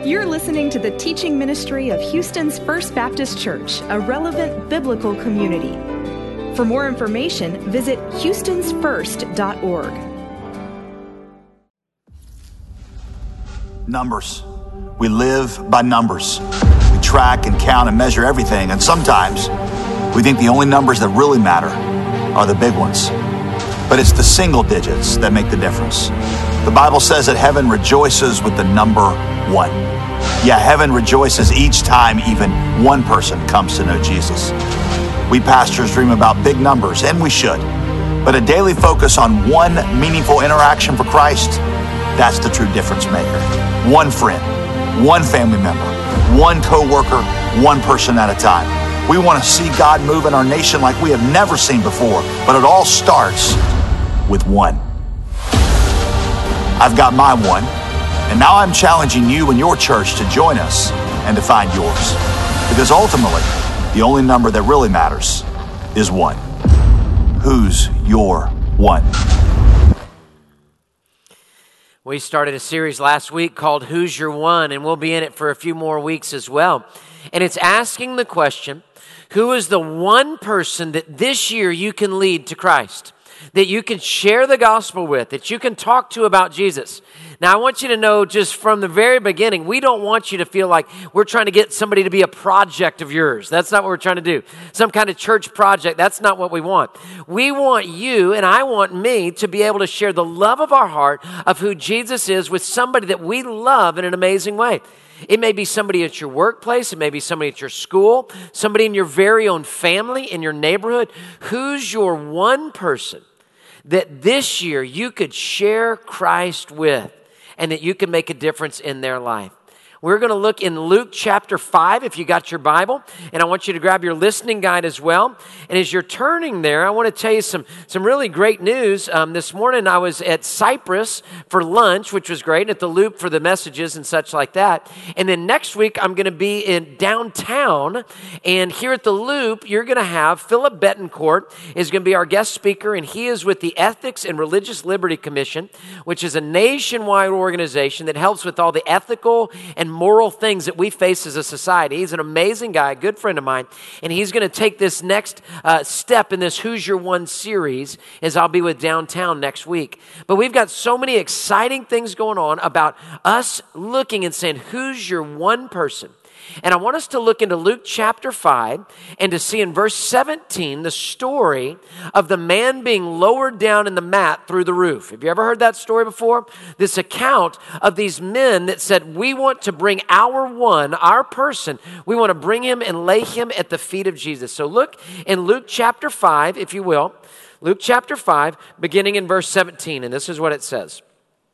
You're listening to the teaching ministry of Houston's First Baptist Church, a relevant biblical community. For more information, visit houstonsfirst.org. Numbers. We live by numbers. We track and count and measure everything, and sometimes we think the only numbers that really matter are the big ones. But it's the single digits that make the difference. The Bible says that heaven rejoices with the number one. Yeah, heaven rejoices each time even one person comes to know Jesus. We pastors dream about big numbers, and we should. But a daily focus on one meaningful interaction for Christ, that's the true difference maker. One friend, one family member, one co-worker, one person at a time. We want to see God move in our nation like we have never seen before, but it all starts with one. I've got my one, and now I'm challenging you and your church to join us and to find yours. Because ultimately, the only number that really matters is one. Who's your one? We started a series last week called Who's Your One, and we'll be in it for a few more weeks as well. And it's asking the question, who is the one person that this year you can lead to Christ, that you can share the gospel with, that you can talk to about Jesus? Now, I want you to know just from the very beginning, we don't want you to feel like we're trying to get somebody to be a project of yours. That's not what we're trying to do. Some kind of church project. That's not what we want. We want you, and I want me, to be able to share the love of our heart of who Jesus is with somebody that we love in an amazing way. It may be somebody at your workplace. It may be somebody at your school, somebody in your very own family, in your neighborhood. Who's your one person that this year you could share Christ with and that you can make a difference in their life? We're going to look in Luke chapter 5, if you got your Bible, and I want you to grab your listening guide as well. And as you're turning there, I want to tell you some really great news. This morning I was at Cypress for lunch, which was great, and at the Loop for the messages and such like that. And then next week I'm going to be in downtown, and here at the Loop, you're going to have Philip Betancourt is going to be our guest speaker, and he is with the Ethics and Religious Liberty Commission, which is a nationwide organization that helps with all the ethical and moral things that we face as a society. He's an amazing guy, a good friend of mine, and he's going to take this next step in this Who's Your One series as I'll be with Downtown next week. But we've got so many exciting things going on about us looking and saying, who's your one person? And I want us to look into Luke chapter 5 and to see in verse 17 the story of the man being lowered down in the mat through the roof. Have you ever heard that story before? This account of these men that said, we want to bring our one, our person, we want to bring him and lay him at the feet of Jesus. So look in Luke chapter 5, if you will. Luke chapter 5, beginning in verse 17, and this is what it says.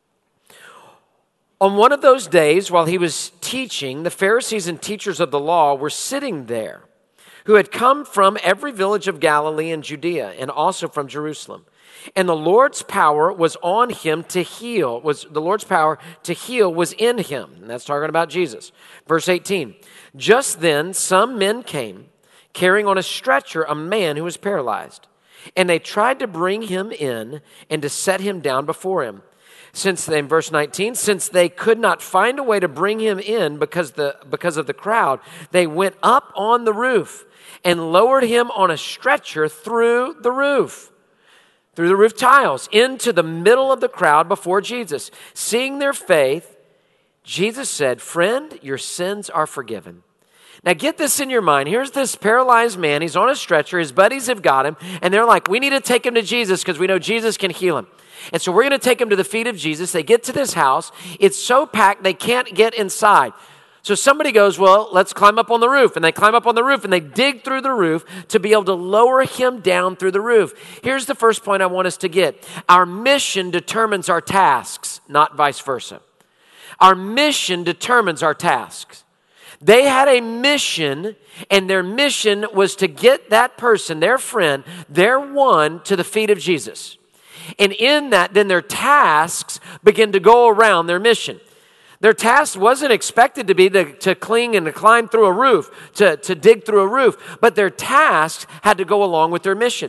On one of those days, while he was teaching, the Pharisees and teachers of the law were sitting there, who had come from every village of Galilee and Judea, and also from Jerusalem. And the Lord's power was on him to heal. The Lord's power to heal was in him. And that's talking about Jesus. Verse 18. Just then, some men came, carrying on a stretcher a man who was paralyzed. And they tried to bring him in and to set him down before him. Verse 19, since they could not find a way to bring him in because of the crowd, they went up on the roof and lowered him on a stretcher through the roof tiles, into the middle of the crowd before Jesus. Seeing their faith, Jesus said, friend, your sins are forgiven. Now get this in your mind. Here's this paralyzed man. He's on a stretcher. His buddies have got him. And they're like, we need to take him to Jesus because we know Jesus can heal him. And so we're going to take him to the feet of Jesus. They get to this house. It's so packed they can't get inside. So somebody goes, well, let's climb up on the roof. And they climb up on the roof and they dig through the roof to be able to lower him down through the roof. Here's the first point I want us to get. Our mission determines our tasks, not vice versa. Our mission determines our tasks. They had a mission, and their mission was to get that person, their friend, their one, to the feet of Jesus. And in that, then their tasks begin to go around their mission. Their task wasn't expected to be to cling and to climb through a roof, to dig through a roof, but their tasks had to go along with their mission.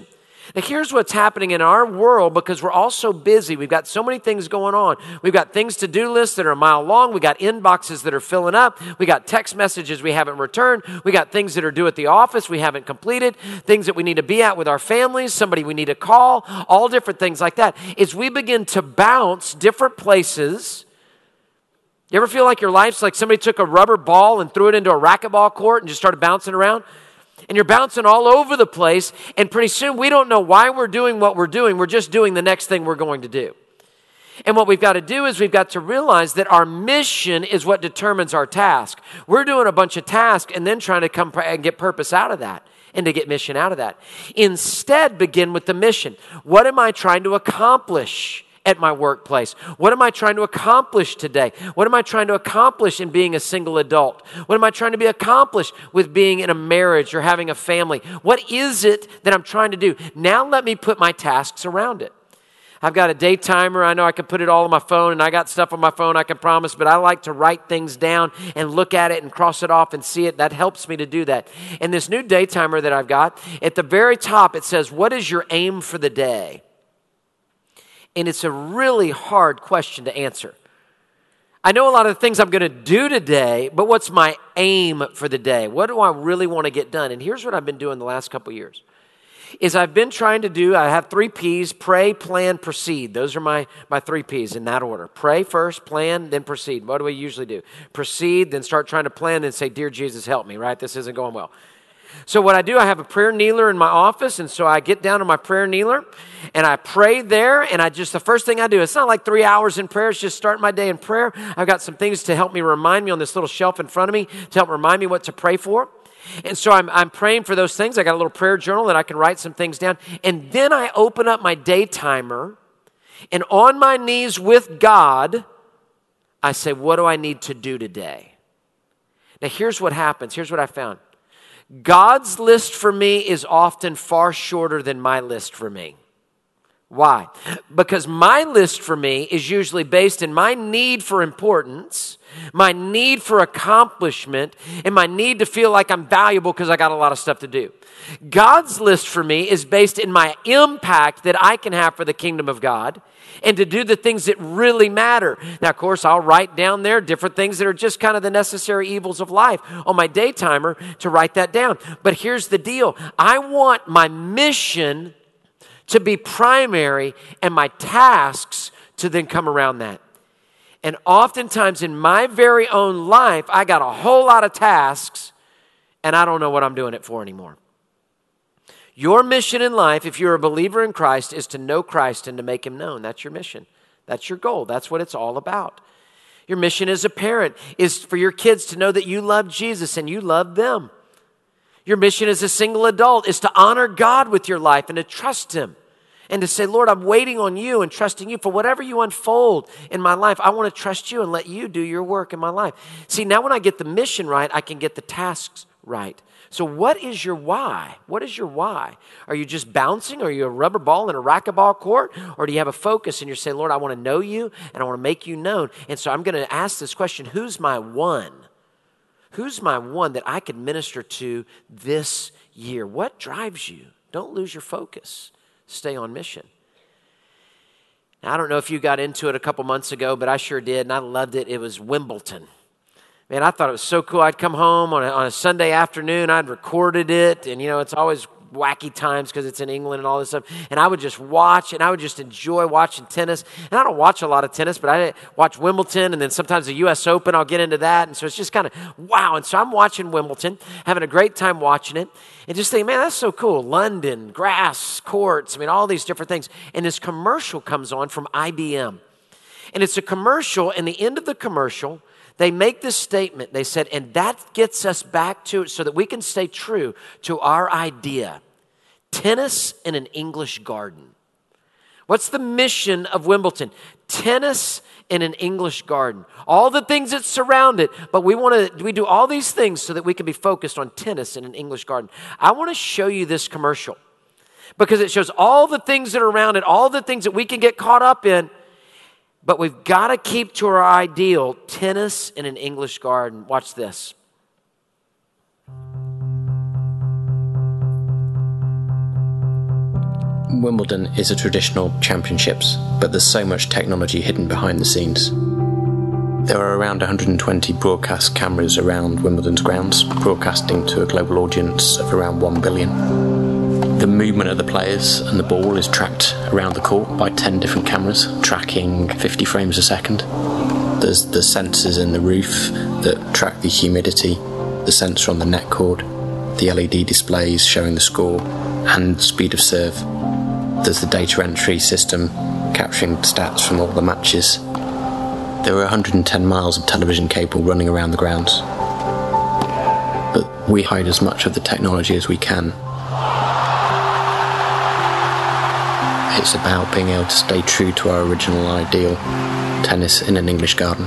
Now, here's what's happening in our world because we're all so busy. We've got so many things going on. We've got things to-do lists that are a mile long. We've got inboxes that are filling up. We got text messages we haven't returned. We got things that are due at the office we haven't completed, things that we need to be at with our families, somebody we need to call, all different things like that. As we begin to bounce different places, you ever feel like your life's like somebody took a rubber ball and threw it into a racquetball court and just started bouncing around? And you're bouncing all over the place, and pretty soon we don't know why we're doing what we're doing. We're just doing the next thing we're going to do. And what we've got to do is we've got to realize that our mission is what determines our task. We're doing a bunch of tasks and then trying to come and get purpose out of that and to get mission out of that. Instead, begin with the mission. What am I trying to accomplish at my workplace? What am I trying to accomplish today? What am I trying to accomplish in being a single adult? What am I trying to be accomplished with being in a marriage or having a family? What is it that I'm trying to do? Now let me put my tasks around it. I've got a day timer. I know I can put it all on my phone, and I got stuff on my phone I can promise, but I like to write things down and look at it and cross it off and see it. That helps me to do that. And this new day timer that I've got, at the very top it says, what is your aim for the day? And it's a really hard question to answer. I know a lot of the things I'm going to do today, but what's my aim for the day? What do I really want to get done? And here's what I've been doing the last couple of years. Is I've been trying to do, I have 3 P's, pray, plan, proceed. Those are my 3 P's in that order. Pray first, plan, then proceed. What do we usually do? Proceed, then start trying to plan, then say, dear Jesus, help me, right? This isn't going well. So what I do, I have a prayer kneeler in my office, and so I get down on my prayer kneeler, and I pray there, and the first thing I do, it's not like 3 hours in prayer, it's just starting my day in prayer. I've got some things to help me remind me on this little shelf in front of me to help remind me what to pray for. And so I'm praying for those things. I got a little prayer journal that I can write some things down, and then I open up my day timer, and on my knees with God, I say, what do I need to do today? Now, here's what happens. Here's what I found. God's list for me is often far shorter than my list for me. Why? Because my list for me is usually based in my need for importance, my need for accomplishment, and my need to feel like I'm valuable because I got a lot of stuff to do. God's list for me is based in my impact that I can have for the kingdom of God and to do the things that really matter. Now, of course, I'll write down there different things that are just kind of the necessary evils of life on my day timer to write that down. But here's the deal. I want my mission to be primary and my tasks to then come around that. And oftentimes in my very own life, I got a whole lot of tasks and I don't know what I'm doing it for anymore. Your mission in life, if you're a believer in Christ, is to know Christ and to make Him known. That's your mission. That's your goal. That's what it's all about. Your mission as a parent is for your kids to know that you love Jesus and you love them. Your mission as a single adult is to honor God with your life and to trust Him and to say, Lord, I'm waiting on you and trusting you for whatever you unfold in my life. I want to trust you and let you do your work in my life. See, now when I get the mission right, I can get the tasks right. So what is your why? What is your why? Are you just bouncing? Are you a rubber ball in a racquetball court? Or do you have a focus and you're saying, Lord, I want to know you and I want to make you known. And so I'm going to ask this question, who's my one? Who's my one that I can minister to this year? What drives you? Don't lose your focus. Stay on mission. Now, I don't know if you got into it a couple months ago, but I sure did, and I loved it. It was Wimbledon. Man, I thought it was so cool. I'd come home on a Sunday afternoon. I'd recorded it, and, it's always wacky times because it's in England and all this stuff. And I would just watch, and I would just enjoy watching tennis. And I don't watch a lot of tennis, but I watch Wimbledon, and then sometimes the U.S. Open, I'll get into that. And so it's just kind of, wow. And so I'm watching Wimbledon, having a great time watching it, and just thinking, man, that's so cool. London, grass, courts, all these different things. And this commercial comes on from IBM. And it's a commercial, and the end of the commercial, they make this statement. They said, and that gets us back to it so that we can stay true to our idea. Tennis in an English garden. What's the mission of Wimbledon? Tennis in an English garden. All the things that surround it, but we do all these things so that we can be focused on tennis in an English garden. I want to show you this commercial because it shows all the things that are around it, all the things that we can get caught up in. But we've got to keep to our ideal, tennis in an English garden. Watch this. Wimbledon is a traditional championships, but there's so much technology hidden behind the scenes. There are around 120 broadcast cameras around Wimbledon's grounds, broadcasting to a global audience of around 1 billion. The movement of the players and the ball is tracked around the court by 10 different cameras, tracking 50 frames a second. There's the sensors in the roof that track the humidity, the sensor on the net cord, the LED displays showing the score and speed of serve. There's the data entry system capturing stats from all the matches. There are 110 miles of television cable running around the grounds. But we hide as much of the technology as we can. It's about being able to stay true to our original ideal, tennis in an English garden.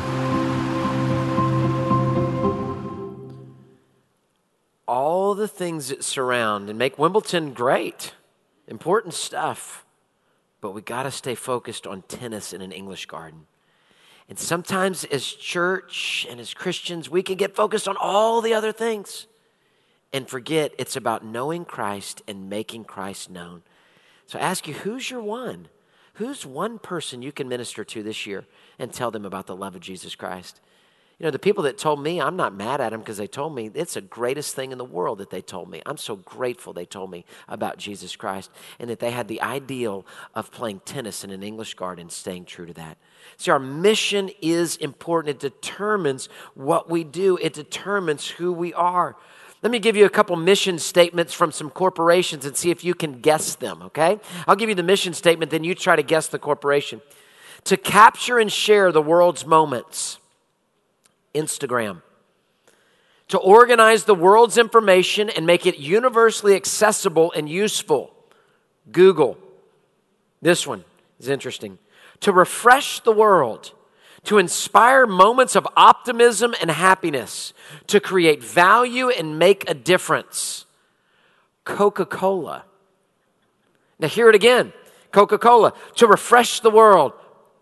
All the things that surround and make Wimbledon great, important stuff, but we got to stay focused on tennis in an English garden. And sometimes as church and as Christians, we can get focused on all the other things and forget it's about knowing Christ and making Christ known. So I ask you, who's your one? Who's one person you can minister to this year and tell them about the love of Jesus Christ? You know, the people that told me, I'm not mad at them because they told me. It's the greatest thing in the world that they told me. I'm so grateful they told me about Jesus Christ and that they had the ideal of playing tennis in an English garden, staying true to that. See, our mission is important. It determines what we do. It determines who we are. Let me give you a couple mission statements from some corporations and see if you can guess them, okay? I'll give you the mission statement, then you try to guess the corporation. To capture and share the world's moments. Instagram. To organize the world's information and make it universally accessible and useful. Google. This one is interesting. To refresh the world. To inspire moments of optimism and happiness. To create value and make a difference. Coca-Cola. Now hear it again. Coca-Cola. To refresh the world.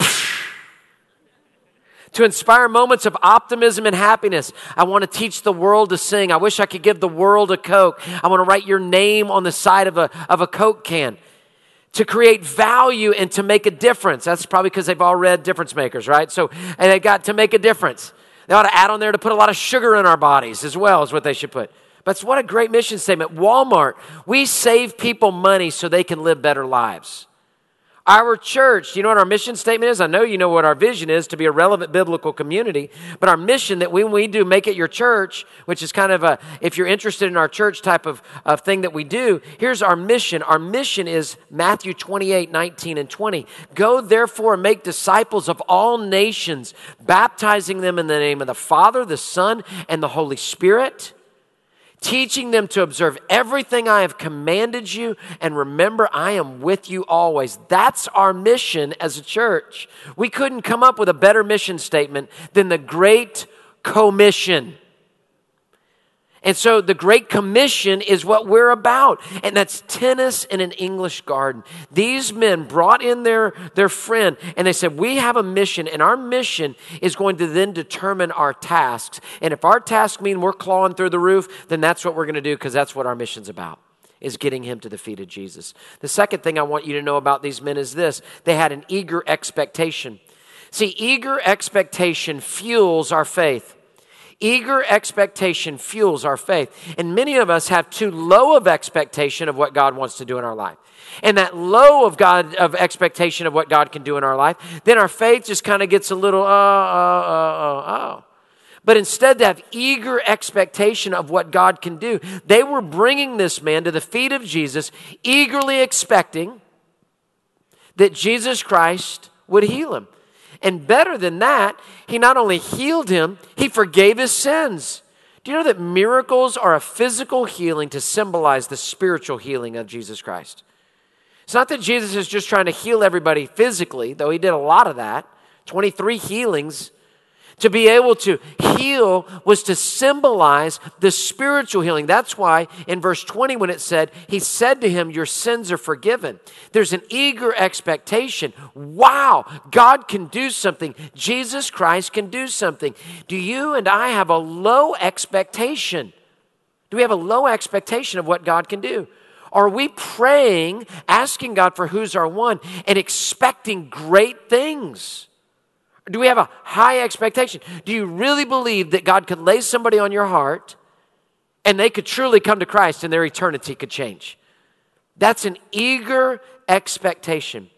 To inspire moments of optimism and happiness. I want to teach the world to sing. I wish I could give the world a Coke. I want to write your name on the side of a Coke can. To create value and to make a difference. That's probably because they've all read Difference Makers, right? So, and they got to make a difference. They ought to add on there to put a lot of sugar in our bodies as well is what they should put. But what a great mission statement. Walmart, we save people money so they can live better lives. Our church, do you know what our mission statement is? I know you know what our vision is, to be a relevant biblical community. But our mission that when we do Make It Your Church, which is kind of a, if you're interested in our church type of thing that we do, here's our mission. Our mission is Matthew 28, 19 and 20. Go therefore and make disciples of all nations, baptizing them in the name of the Father, the Son, and the Holy Spirit, teaching them to observe everything I have commanded you, and remember, I am with you always. That's our mission as a church. We couldn't come up with a better mission statement than the Great Commission. And so the Great Commission is what we're about, and that's tennis in an English garden. These men brought in their friend, and they said, we have a mission, and our mission is going to then determine our tasks. And if our tasks mean we're clawing through the roof, then that's what we're going to do, because that's what our mission's about, is getting him to the feet of Jesus. The second thing I want you to know about these men is this. They had an eager expectation. See, eager expectation fuels our faith. Eager expectation fuels our faith. And many of us have too low of expectation of what God wants to do in our life. And that low of expectation of what God can do in our life, then our faith just kind of gets a little, But instead to have eager expectation of what God can do, they were bringing this man to the feet of Jesus, eagerly expecting that Jesus Christ would heal him. And better than that, he not only healed him, he forgave his sins. Do you know that miracles are a physical healing to symbolize the spiritual healing of Jesus Christ? It's not that Jesus is just trying to heal everybody physically, though he did a lot of that, 23 healings. To be able to heal was to symbolize the spiritual healing. That's why in verse 20 when it said, he said to him, your sins are forgiven. There's an eager expectation. Wow, God can do something. Jesus Christ can do something. Do you and I have a low expectation? Do we have a low expectation of what God can do? Are we praying, asking God for who's our one, and expecting great things? Do we have a high expectation? Do you really believe that God could lay somebody on your heart and they could truly come to Christ and their eternity could change? That's an eager expectation.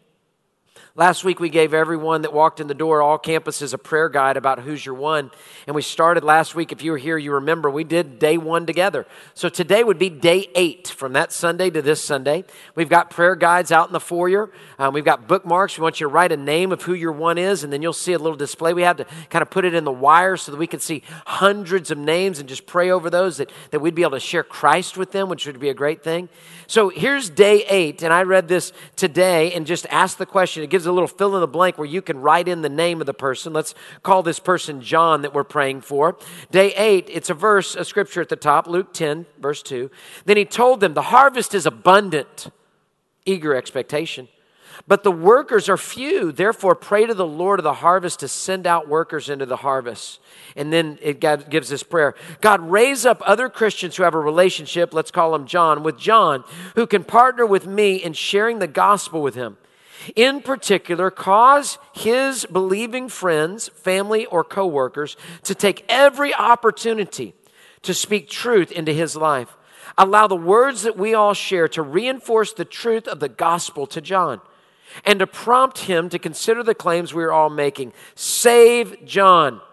Last week, we gave everyone that walked in the door, all campuses, a prayer guide about who's your one. And we started last week. If you were here, you remember, we did day 1 together. So today would be day 8, from that Sunday to this Sunday. We've got prayer guides out in the foyer. We've got bookmarks. We want you to write a name of who your one is, and then you'll see a little display. We had to kind of put it in the wire so that we could see hundreds of names and just pray over those, that we'd be able to share Christ with them, which would be a great thing. So here's day 8, and I read this today and just asked the question. It gives a little fill in the blank where you can write in the name of the person. Let's call this person John that we're praying for. Day 8, it's a verse, a scripture at the top, Luke 10, verse 2. Then he told them, the harvest is abundant, eager expectation, but the workers are few. Therefore, pray to the Lord of the harvest to send out workers into the harvest. And then God gives this prayer. God, raise up other Christians who have a relationship, let's call him John, with John, who can partner with me in sharing the gospel with him. In particular, cause his believing friends, family, or co-workers to take every opportunity to speak truth into his life. Allow the words that we all share to reinforce the truth of the gospel to John and to prompt him to consider the claims we are all making. Save John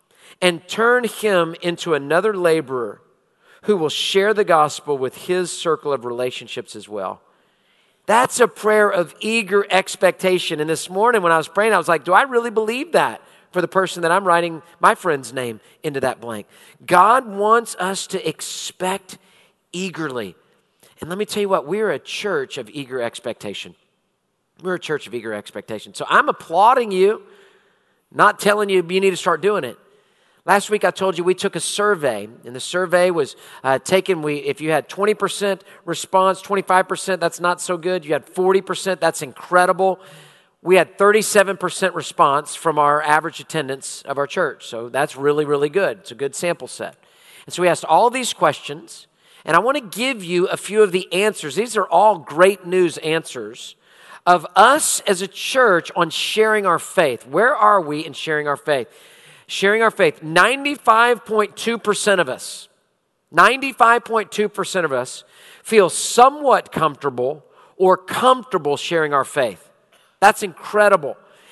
and turn him into another laborer who will share the gospel with his circle of relationships as well. That's a prayer of eager expectation. And this morning when I was praying, I was like, do I really believe that for the person that I'm writing my friend's name into that blank? God wants us to expect eagerly. And let me tell you what, we're a church of eager expectation. We're a church of eager expectation. So I'm applauding you, not telling you you need to start doing it. Last week I told you we took a survey, and the survey was taken. If you had 20% response, 25%, that's not so good. You had 40%, that's incredible. We had 37% response from our average attendance of our church. So that's really, really good. It's a good sample set. And so we asked all these questions, and I want to give you a few of the answers. These are all great news answers of us as a church on sharing our faith. Where are we in sharing our faith? Sharing our faith, 95.2% of us, 95.2% of us feel somewhat comfortable or comfortable sharing our faith. That's incredible.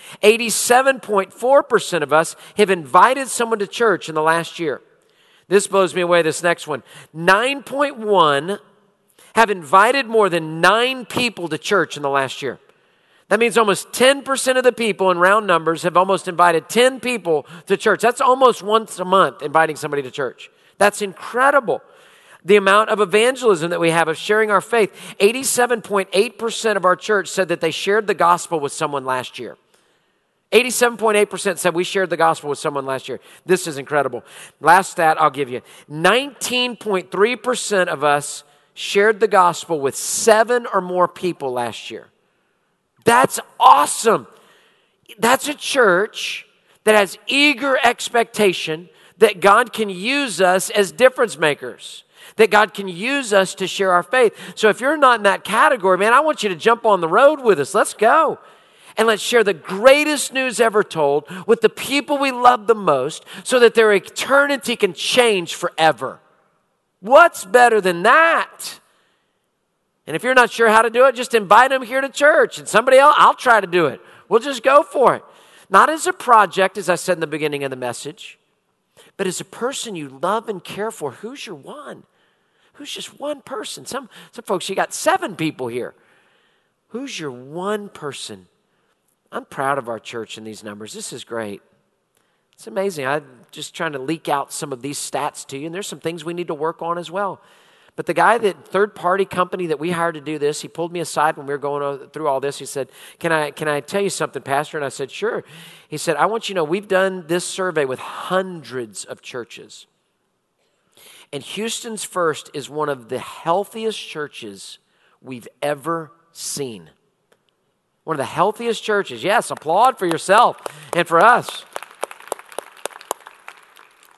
87.4% of us have invited someone to church in the last year. This blows me away, this next one. 9.1 have invited more than 9 people to church in the last year. That means almost 10% of the people in round numbers have almost invited 10 people to church. That's almost once a month inviting somebody to church. That's incredible. The amount of evangelism that we have of sharing our faith. 87.8% of our church said that they shared the gospel with someone last year. 87.8% said we shared the gospel with someone last year. This is incredible. Last stat I'll give you. 19.3% of us shared the gospel with 7 or more people last year. That's awesome. That's a church that has eager expectation that God can use us as difference makers, that God can use us to share our faith. So if you're not in that category, man, I want you to jump on the road with us. Let's go. And let's share the greatest news ever told with the people we love the most so that their eternity can change forever. What's better than that? And if you're not sure how to do it, just invite them here to church. And somebody else, I'll try to do it. We'll just go for it. Not as a project, as I said in the beginning of the message, but as a person you love and care for. Who's your one? Who's just one person? Some folks, you got 7 people here. Who's your one person? I'm proud of our church in these numbers. This is great. It's amazing. I'm just trying to leak out some of these stats to you, and there's some things we need to work on as well. But the guy, that third-party company that we hired to do this, he pulled me aside when we were going through all this. He said, can I tell you something, Pastor? And I said, sure. He said, I want you to know we've done this survey with hundreds of churches. And Houston's First is one of the healthiest churches we've ever seen. One of the healthiest churches. Yes, applaud for yourself and for us.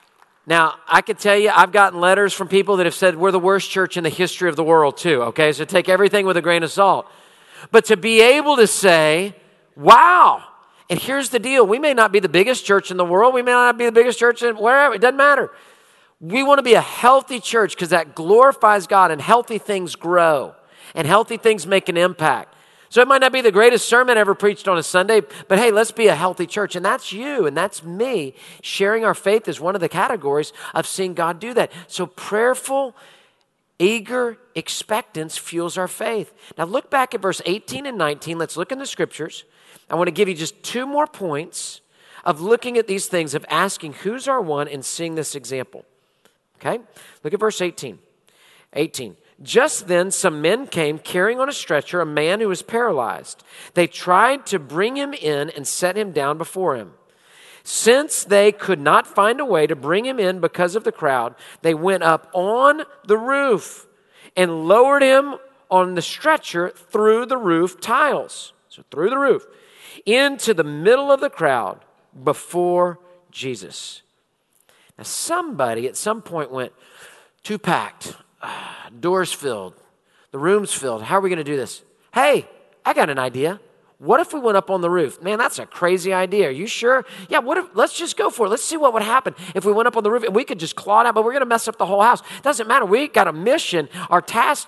Now, I could tell you, I've gotten letters from people that have said we're the worst church in the history of the world too, okay? So take everything with a grain of salt. But to be able to say, wow, and here's the deal. We may not be the biggest church in the world. We may not be the biggest church in wherever. It doesn't matter. We want to be a healthy church because that glorifies God and healthy things grow and healthy things make an impact. So it might not be the greatest sermon ever preached on a Sunday, but hey, let's be a healthy church. And that's you and that's me. Sharing our faith is one of the categories of seeing God do that. So prayerful, eager expectance fuels our faith. Now look back at verse 18 and 19. Let's look in the scriptures. I want to give you just 2 more points of looking at these things, of asking who's our one and seeing this example. Okay? Look at verse 18. 18. Just then some men came carrying on a stretcher a man who was paralyzed. They tried to bring him in and set him down before him. Since they could not find a way to bring him in because of the crowd, they went up on the roof and lowered him on the stretcher through the roof tiles. So through the roof, into the middle of the crowd before Jesus. Now somebody at some point went, too packed. Doors filled. The room's filled. How are we going to do this? Hey, I got an idea. What if we went up on the roof? Man, that's a crazy idea. Are you sure? Yeah, let's just go for it. Let's see what would happen if we went up on the roof and we could just claw it out, but we're going to mess up the whole house. Doesn't matter. We got a mission. Our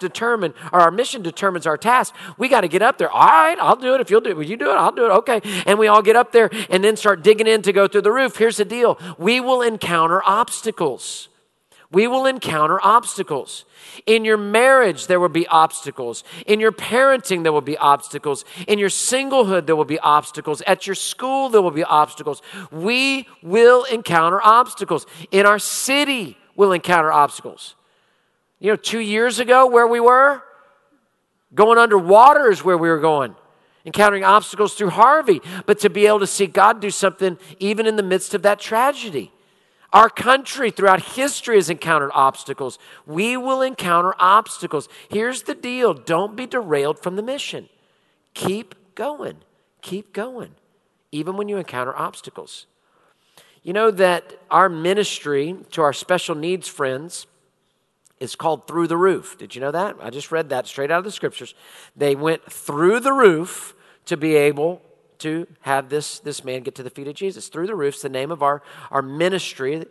mission determines our task. We got to get up there. All right, I'll do it. If you'll do it, will you do it? I'll do it. Okay. And we all get up there and then start digging in to go through the roof. Here's the deal. We will encounter obstacles. We will encounter obstacles. In your marriage, there will be obstacles. In your parenting, there will be obstacles. In your singlehood, there will be obstacles. At your school, there will be obstacles. We will encounter obstacles. In our city, we'll encounter obstacles. 2 years ago, where we were, going underwater is where we were going. Encountering obstacles through Harvey. But to be able to see God do something even in the midst of that tragedy. Our country throughout history has encountered obstacles. We will encounter obstacles. Here's the deal. Don't be derailed from the mission. Keep going. Keep going. Even when you encounter obstacles. You know that our ministry to our special needs friends is called Through the Roof. Did you know that? I just read that straight out of the scriptures. They went through the roof to be able to have this man get to the feet of Jesus. Through the Roof's the name of our ministry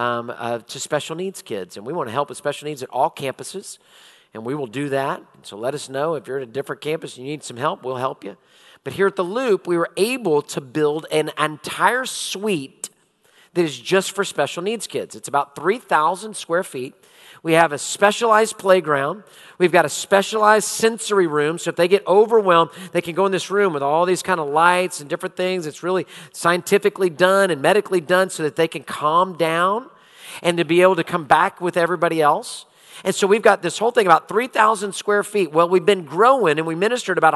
to special needs kids. And we want to help with special needs at all campuses. And we will do that. So let us know if you're at a different campus and you need some help, we'll help you. But here at the Loop, we were able to build an entire suite that is just for special needs kids. It's about 3,000 square feet. We have a specialized playground. We've got a specialized sensory room. So if they get overwhelmed, they can go in this room with all these kind of lights and different things. It's really scientifically done and medically done so that they can calm down and to be able to come back with everybody else. And so we've got this whole thing about 3,000 square feet. Well, we've been growing and we ministered about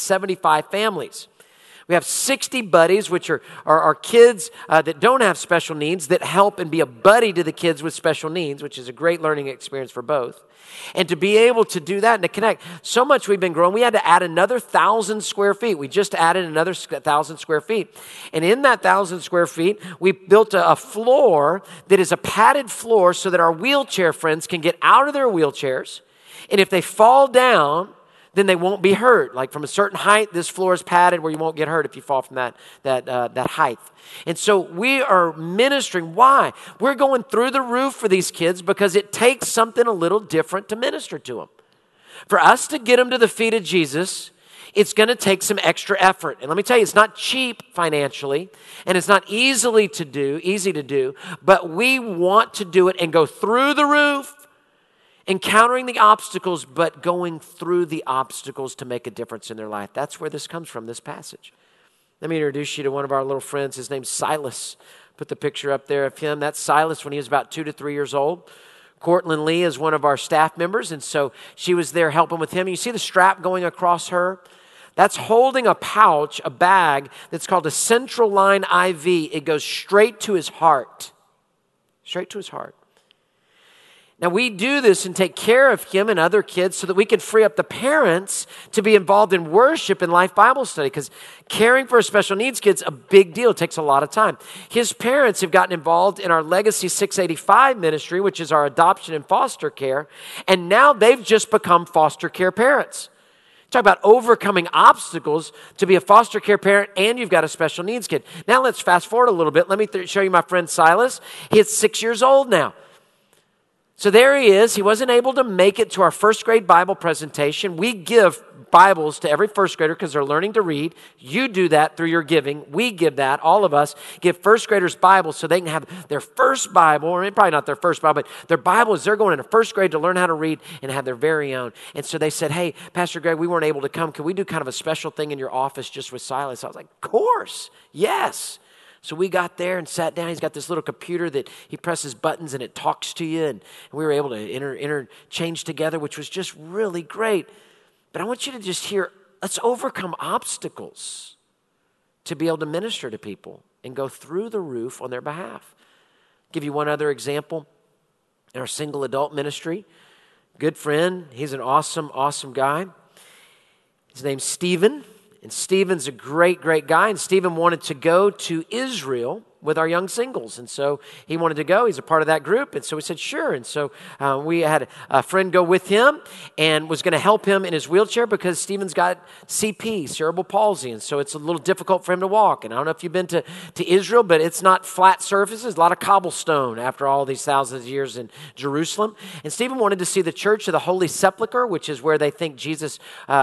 175 families. We have 60 buddies, which are kids that don't have special needs that help and be a buddy to the kids with special needs, which is a great learning experience for both. And to be able to do that and to connect, so much we've been growing, we had to add another 1,000 square feet. We just added another 1,000 square feet. And in that 1,000 square feet, we built a floor that is a padded floor so that our wheelchair friends can get out of their wheelchairs. And if they fall down, then they won't be hurt. Like from a certain height, this floor is padded where you won't get hurt if you fall from that height. And so we are ministering. Why? We're going through the roof for these kids because it takes something a little different to minister to them. For us to get them to the feet of Jesus, it's going to take some extra effort. And let me tell you, it's not cheap financially, and it's not easy to do, but we want to do it and go through the roof, encountering the obstacles, but going through the obstacles to make a difference in their life. That's where this comes from, this passage. Let me introduce you to one of our little friends. His name's Silas. Put the picture up there of him. That's Silas when he was about 2 to 3 years old. Cortland Lee is one of our staff members, and so she was there helping with him. You see the strap going across her? That's holding a pouch, a bag, that's called a Central Line IV. It goes straight to his heart. Straight to his heart. Now, we do this and take care of him and other kids so that we can free up the parents to be involved in worship and life Bible study, because caring for a special needs kid's a big deal. It takes a lot of time. His parents have gotten involved in our Legacy 685 ministry, which is our adoption and foster care, and now they've just become foster care parents. Talk about overcoming obstacles to be a foster care parent, and you've got a special needs kid. Now let's fast forward a little bit. Let me show you my friend Silas. He's 6 years old now. So there he is. He wasn't able to make it to our first grade Bible presentation. We give Bibles to every first grader because they're learning to read. You do that through your giving. We give that. All of us give first graders Bibles so they can have their first Bible, or probably not their first Bible, but their Bible is they're going into first grade to learn how to read and have their very own. And so they said, hey, Pastor Greg, we weren't able to come. Can we do kind of a special thing in your office just with Silas? I was like, of course, yes. So we got there and sat down. He's got this little computer that he presses buttons and it talks to you. And we were able to interchange together, which was just really great. But I want you to just hear, let's overcome obstacles to be able to minister to people and go through the roof on their behalf. I'll give you one other example. In our single adult ministry, good friend, he's an awesome, awesome guy. His name's Stephen. And Stephen's a great, great guy. And Stephen wanted to go to Israel with our young singles. And so he wanted to go. He's a part of that group. And so we said, sure. And so we had a friend go with him and was going to help him in his wheelchair because Stephen's got CP, cerebral palsy. And so it's a little difficult for him to walk. And I don't know if you've been to Israel, but it's not flat surfaces, a lot of cobblestone after all these thousands of years in Jerusalem. And Stephen wanted to see the Church of the Holy Sepulchre, which is where they think Jesus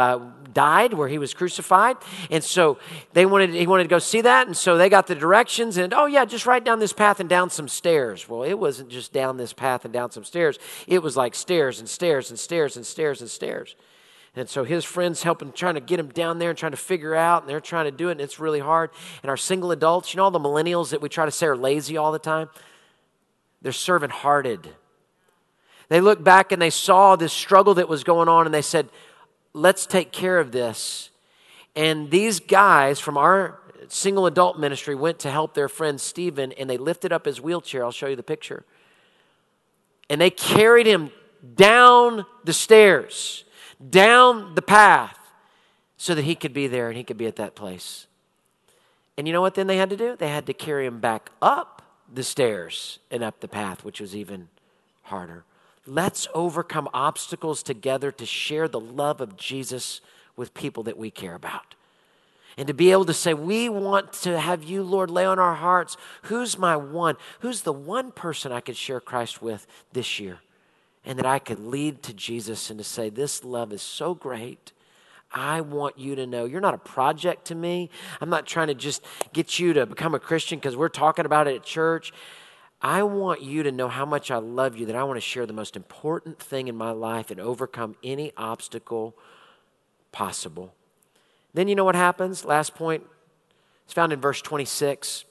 died, where he was crucified. And so he wanted to go see that. And so they got the directions and, oh yeah, just right down this path and down some stairs. Well, it wasn't just down this path and down some stairs. It was like stairs and stairs and stairs and stairs and stairs. And so his friends helping, trying to get him down there and trying to figure out, and they're trying to do it, and it's really hard. And our single adults, you know all the millennials that we try to say are lazy all the time? They're servant-hearted. They looked back and they saw this struggle that was going on, and they said, let's take care of this. And these guys from our single adult ministry went to help their friend Stephen, and they lifted up his wheelchair. I'll show you the picture. And they carried him down the stairs, down the path, so that he could be there and he could be at that place. And you know what then they had to do? They had to carry him back up the stairs and up the path, which was even harder. Let's overcome obstacles together to share the love of Jesus with people that we care about. And to be able to say, we want to have you, Lord, lay on our hearts. Who's my one? Who's the one person I could share Christ with this year? And that I could lead to Jesus and to say, this love is so great. I want you to know you're not a project to me. I'm not trying to just get you to become a Christian because we're talking about it at church. I want you to know how much I love you, that I want to share the most important thing in my life and overcome any obstacle possible. Then you know what happens? Last point. It's found in verse 26.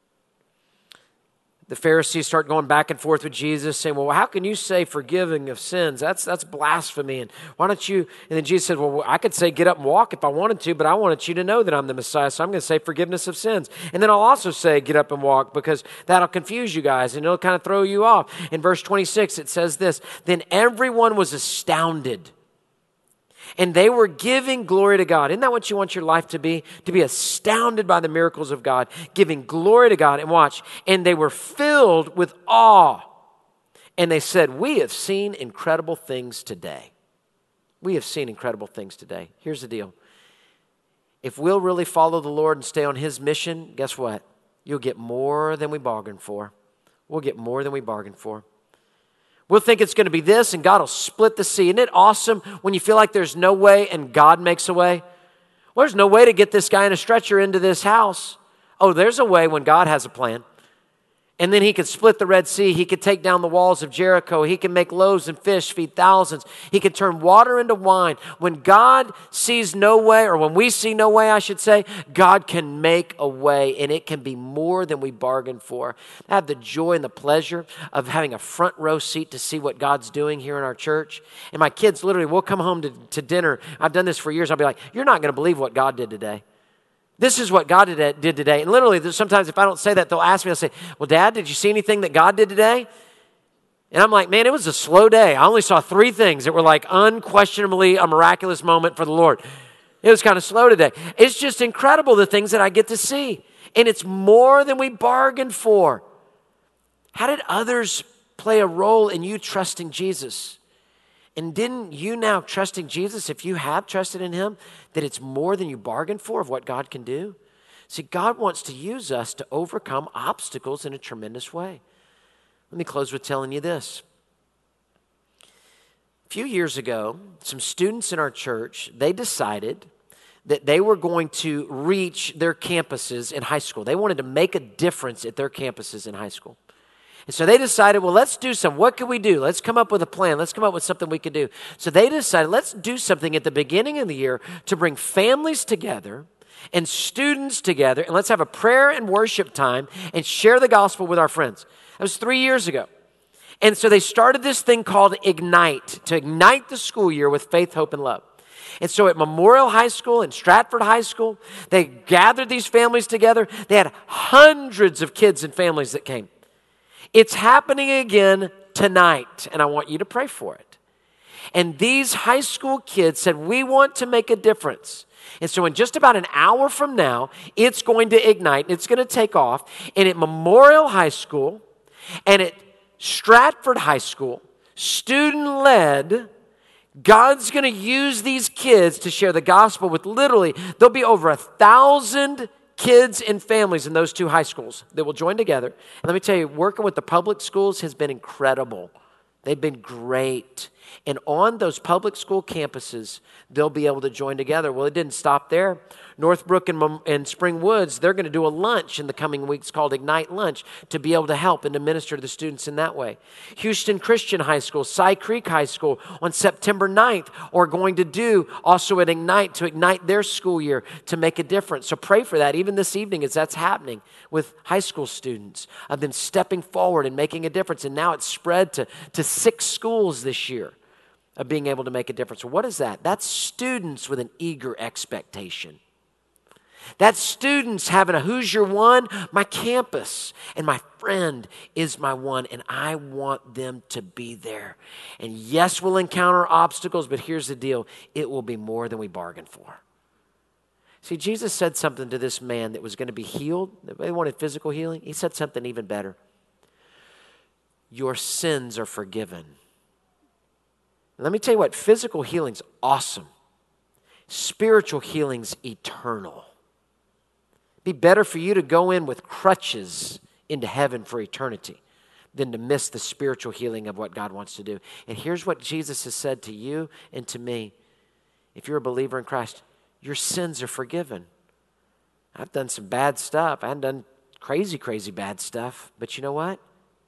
The Pharisees start going back and forth with Jesus, saying, well, how can you say forgiving of sins? That's blasphemy. And why don't you? And then Jesus said, well, I could say get up and walk if I wanted to, but I wanted you to know that I'm the Messiah, so I'm going to say forgiveness of sins. And then I'll also say get up and walk because that'll confuse you guys and it'll kind of throw you off. In verse 26, it says this, then everyone was astounded. And they were giving glory to God. Isn't that what you want your life to be? To be astounded by the miracles of God, giving glory to God. And watch, and they were filled with awe. And they said, we have seen incredible things today. We have seen incredible things today. Here's the deal. If we'll really follow the Lord and stay on His mission, guess what? You'll get more than we bargained for. We'll get more than we bargained for. We'll think it's going to be this, and God will split the sea. Isn't it awesome when you feel like there's no way and God makes a way? Well, there's no way to get this guy in a stretcher into this house. Oh, there's a way when God has a plan. And then He could split the Red Sea. He could take down the walls of Jericho. He can make loaves and fish feed thousands. He can turn water into wine. When God sees no way, or when we see no way, I should say, God can make a way, and it can be more than we bargained for. I have the joy and the pleasure of having a front row seat to see what God's doing here in our church. And my kids literally will come home to dinner. I've done this for years. I'll be like, you're not going to believe what God did today. This is what God did today. And literally, sometimes if I don't say that, they'll ask me, they'll say, well, Dad, did you see anything that God did today? And I'm like, man, it was a slow day. I only saw 3 things that were like unquestionably a miraculous moment for the Lord. It was kind of slow today. It's just incredible the things that I get to see. And it's more than we bargained for. How did others play a role in you trusting Jesus? And didn't you now trusting Jesus, if you have trusted in him, that it's more than you bargained for of what God can do? See, God wants to use us to overcome obstacles in a tremendous way. Let me close with telling you this. A few years ago, some students in our church, they decided that they were going to reach their campuses in high school. They wanted to make a difference at their campuses in high school. And so they decided, well, let's do something. What can we do? Let's come up with a plan. Let's come up with something we can do. So they decided, let's do something at the beginning of the year to bring families together and students together, and let's have a prayer and worship time and share the gospel with our friends. That was 3 years ago. And so they started this thing called Ignite, to ignite the school year with faith, hope, and love. And so at Memorial High School and Stratford High School, they gathered these families together. They had hundreds of kids and families that came. It's happening again tonight, and I want you to pray for it. And these high school kids said, we want to make a difference. And so in just about an hour from now, it's going to ignite, and it's going to take off. And at Memorial High School and at Stratford High School, student-led, God's going to use these kids to share the gospel with literally, there'll be over 1,000 kids and families in those 2 high schools that will join together. And let me tell you, working with the public schools has been incredible. They've been great. And on those public school campuses, they'll be able to join together. Well, it didn't stop there. Northbrook and Spring Woods, they're going to do a lunch in the coming weeks called Ignite Lunch to be able to help and to minister to the students in that way. Houston Christian High School, Cy Creek High School on September 9th are going to do also an Ignite to ignite their school year to make a difference. So pray for that even this evening as that's happening with high school students of them stepping forward and making a difference. And now it's spread to 6 schools this year of being able to make a difference. What is that? That's students with an eager expectation. That's students having a who's your one? My campus and my friend is my one, and I want them to be there. And yes, we'll encounter obstacles, but here's the deal. It will be more than we bargained for. See, Jesus said something to this man that was going to be healed. They wanted physical healing. He said something even better. Your sins are forgiven. Let me tell you what, physical healing's awesome. Spiritual healing's eternal. Be better for you to go in with crutches into heaven for eternity than to miss the spiritual healing of what God wants to do. And here's what Jesus has said to you and to me. If you're a believer in Christ, your sins are forgiven. I've done some bad stuff. I haven't done crazy, crazy bad stuff. But you know what?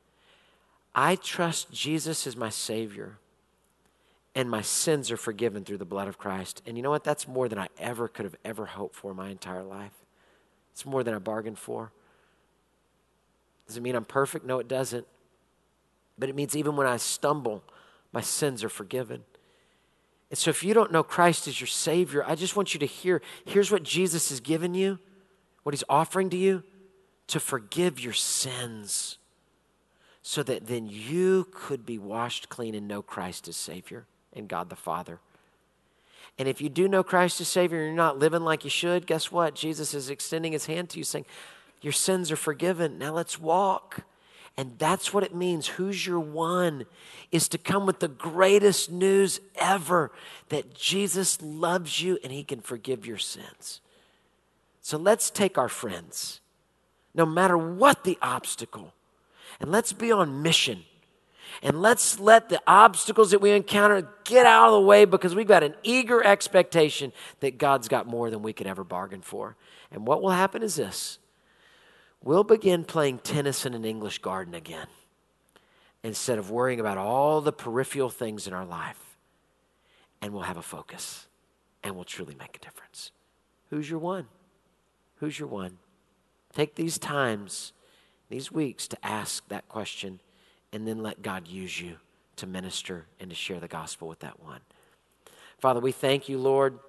I trust Jesus as my Savior. And my sins are forgiven through the blood of Christ. And you know what? That's more than I ever could have ever hoped for my entire life. It's more than I bargained for. Does it mean I'm perfect? No, it doesn't. But it means even when I stumble, my sins are forgiven. And so if you don't know Christ as your Savior, I just want you to here's what Jesus has given you, what he's offering to you, to forgive your sins so that then you could be washed clean and know Christ as Savior and God the Father. And if you do know Christ as Savior and you're not living like you should, guess what? Jesus is extending his hand to you saying, your sins are forgiven. Now let's walk. And that's what it means. Who's your one? Is to come with the greatest news ever that Jesus loves you and he can forgive your sins. So let's take our friends, no matter what the obstacle, and let's be on mission. And let's let the obstacles that we encounter get out of the way because we've got an eager expectation that God's got more than we could ever bargain for. And what will happen is this. We'll begin playing tennis in an English garden again instead of worrying about all the peripheral things in our life. And we'll have a focus and we'll truly make a difference. Who's your one? Who's your one? Take these times, these weeks to ask that question and then let God use you to minister and to share the gospel with that one. Father, we thank you, Lord.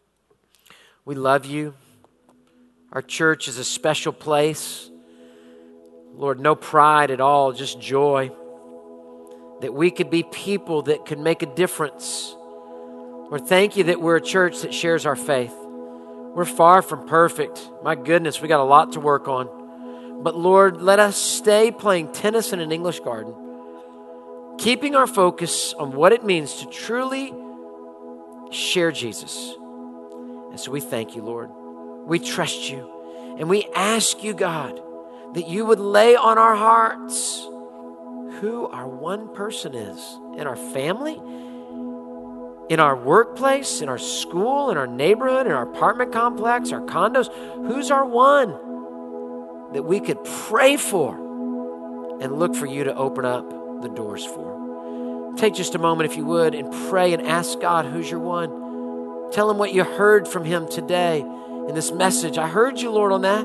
We love you. Our church is a special place. Lord, no pride at all, just joy. that we could be people that could make a difference. Lord, thank you that we're a church that shares our faith. We're far from perfect. My goodness, we got a lot to work on. But Lord, let us stay playing tennis in an English garden, keeping our focus on what it means to truly share Jesus. And so we thank you, Lord. We trust you. And we ask you, God, that you would lay on our hearts who our one person is in our family, in our workplace, in our school, in our neighborhood, in our apartment complex, our condos. Who's our one that we could pray for and look for you to open up the doors for? Take just a moment, if you would, and pray and ask God, who's your one? Tell him what you heard from him today in this message. I heard you, Lord, on that.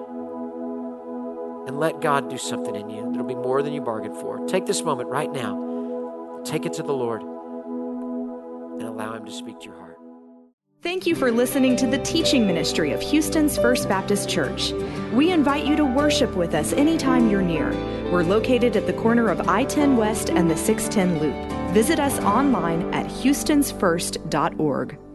And let God do something in you that'll be more than you bargained for. Take this moment right now. Take it to the Lord and allow him to speak to your heart. Thank you for listening to the teaching ministry of Houston's First Baptist Church. We invite you to worship with us anytime you're near. We're located at the corner of I-10 West and the 610 Loop. Visit us online at houstonsfirst.org.